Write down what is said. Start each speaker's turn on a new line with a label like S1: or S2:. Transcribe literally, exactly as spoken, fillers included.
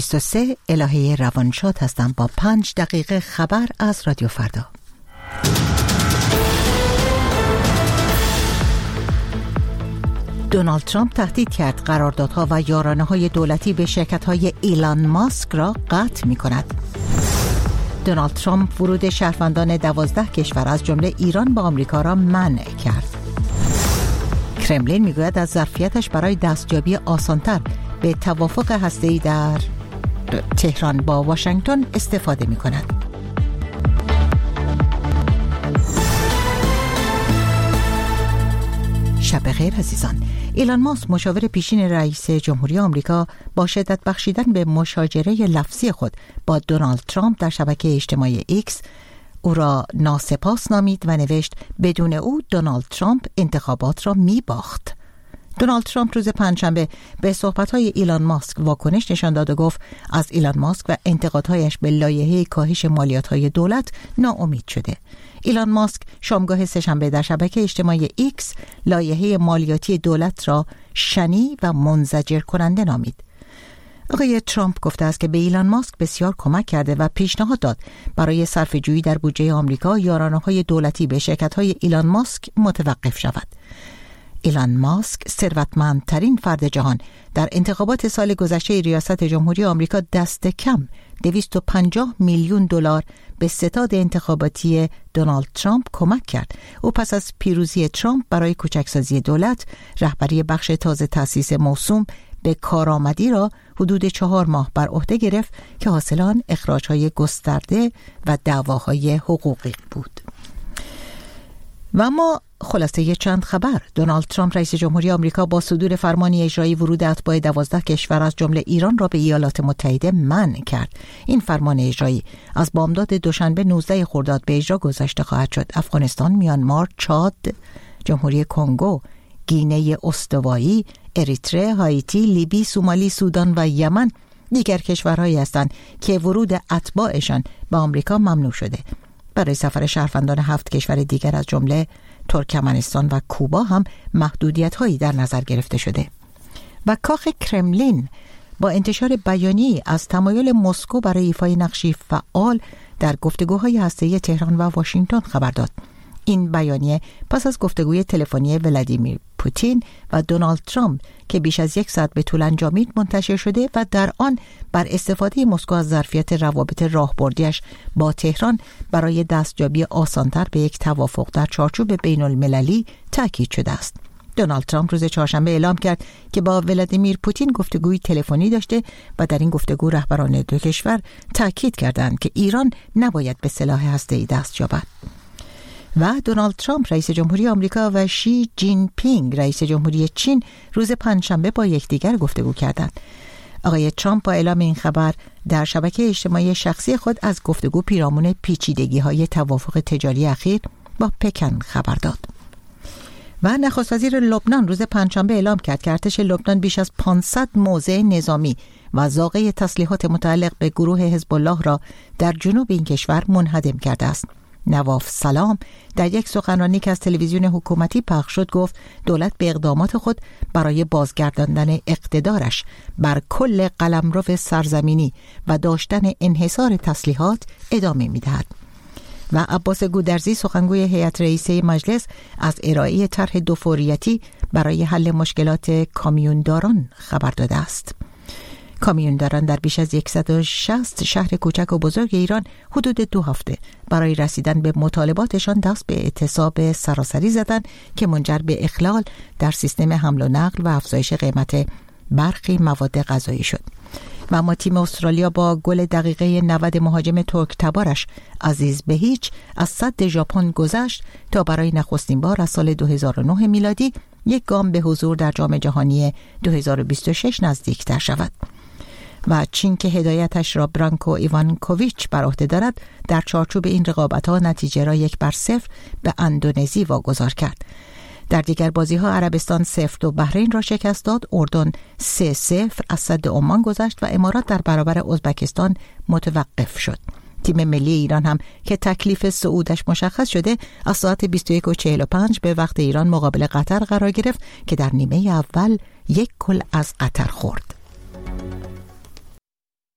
S1: بیست و سه الهه روانشاد هستم با پنج دقیقه خبر از رادیو فردا. دونالد ترامپ تهدید کرد قراردادها و یارانه‌های دولتی به شرکت‌های ایلان ماسک را قطع می‌کند. دونالد ترامپ ورود شهروندان دوازده کشور از جمله ایران به آمریکا را منع کرد. کرملین میگوید از ظرفیتش برای دستیابی آسانتر به توافق هسته‌ای در تهران با واشنگتن استفاده می‌کند. شب خیر عزیزان. ایلان ماسک مشاور پیشین رئیس جمهوری آمریکا با شدت بخشیدن به مشاجره لفظی خود با دونالد ترامپ در شبکه اجتماعی ایکس او را ناسپاس نامید و نوشت بدون او دونالد ترامپ انتخابات را می باخت. دونالد ترامپ روز پنجشنبه به صحبت‌های ایلان ماسک واکنش نشان داد و گفت از ایلان ماسک و انتقادهایش به لایحه کاهش مالیات‌های دولت ناامید شده. ایلان ماسک شامگاه سه‌شنبه در شبکه اجتماعی ایکس لایحه مالیاتی دولت را شنی و منزجر کننده نامید. آقای ترامپ گفته است که به ایلان ماسک بسیار کمک کرده و پیشنهاد داد برای صرفه‌جویی در بودجه آمریکا یارانه‌های دولتی به شرکت‌های ایلان ماسک متوقف شود. ایلان ماسک ثروتمندترین فرد جهان در انتخابات سال گذشته ریاست جمهوری آمریکا دست کم دویست و پنجاه میلیون دلار به ستاد انتخاباتی دونالد ترامپ کمک کرد. او پس از پیروزی ترامپ برای کوچکسازی دولت رهبری بخش تازه تأسیس موسوم به کارآمدی را حدود چهار ماه بر عهده گرفت که حاصل آن اخراج‌های گسترده و دعواهای حقوقی بود. و اما خلاصه چند خبر. دونالد ترامپ رئیس جمهوری آمریکا با صدور فرمانی اجرایی ورود اتباع دوازده کشور از جمله ایران را به ایالات متحده منع کرد. این فرمان اجرایی از بامداد دوشنبه نوزده خرداد به اجرا گذاشته خواهد شد. افغانستان، میانمار، چاد، جمهوری کنگو، گینه استوایی، اریتره، هایتی، لیبی، سومالی، سودان و یمن دیگر کشورهایی هستند که ورود اتباعشان به آمریکا ممنوع شده. برای سفر شهروندان هفت کشور دیگر از جمله ترکمنستان و کوبا هم محدودیت‌هایی در نظر گرفته شده. و کاخ کرملین با انتشار بیانیه‌ای از تمایل مسکو برای ایفای نقشی فعال در گفتگوهای هسته‌ای تهران و واشنگتن خبر داد. این بیانیه پس از گفتگوی تلفنی ولادیمیر پوتین و دونالد ترامپ که بیش از یک ساعت به طول انجامید منتشر شده و در آن بر استفاده مسکو از ظرفیت روابط راهبردیش با تهران برای دستیابی آسانتر به یک توافق در چارچوب بین المللی تاکید شده است. دونالد ترامپ روز چهارشنبه اعلام کرد که با ولادیمیر پوتین گفتگوی تلفنی داشته و در این گفتگو رهبران دو کشور تاکید کردند که ایران نباید به سلاح هسته‌ای دست یابد. و دونالد ترامپ رئیس جمهوری آمریکا و شی جین پینگ رئیس جمهوری چین روز پنجشنبه با یکدیگر گفتگو کردند. آقای ترامپ با اعلام این خبر در شبکه اجتماعی شخصی خود از گفتگو پیرامون پیچیدگی‌های توافق تجاری اخیر با پکن خبر داد. و نخست وزیر لبنان روز پنجشنبه اعلام کرد که ارتش لبنان بیش از پانصد موضع نظامی و زاغه تسلیحات متعلق به گروه حزب الله را در جنوب این کشور منهدم کرده است. نواف سلام در یک سخنرانی که از تلویزیون حکومتی پخش شد گفت دولت به اقدامات خود برای بازگرداندن اقتدارش بر کل قلمرو سرزمینی و داشتن انحصار تسلیحات ادامه می‌دهد. و عباس گودرزی سخنگوی هیئت رئیسه مجلس از ارائه طرح دوفوریتی برای حل مشکلات کامیونداران خبر داده است. کامیونداران در بیش از صد و شصت شهر کوچک و بزرگ ایران حدود دو هفته برای رسیدن به مطالباتشان دست به اعتصاب سراسری زدند که منجر به اخلال در سیستم حمل و نقل و افزایش قیمت برخی مواد غذایی شد. و اما تیم استرالیا با گل دقیقه نود مهاجم ترک تبارش عزیز بهیچ از سد ژاپن گذشت تا برای نخستین بار از سال دو هزار و نه میلادی یک گام به حضور در جام جهانی دو هزار و بیست و شش نزدیکتر شود. و چین که هدایتش را برانکو ایوانکوویچ بر عهده دارد در چارچوب این رقابت‌ها نتیجه را یک بر صفر به اندونزی واگذار کرد. در دیگر بازی‌ها عربستان صفر دو بحرین را شکست داد، اردن سه صفر از سد عمان گذشت و امارات در برابر ازبکستان متوقف شد. تیم ملی ایران هم که تکلیف صعودش مشخص شده از ساعت بیست و یک و چهل و پنج به وقت ایران مقابل قطر قرار گرفت که در نیمه اول یک گل از قطر خورد.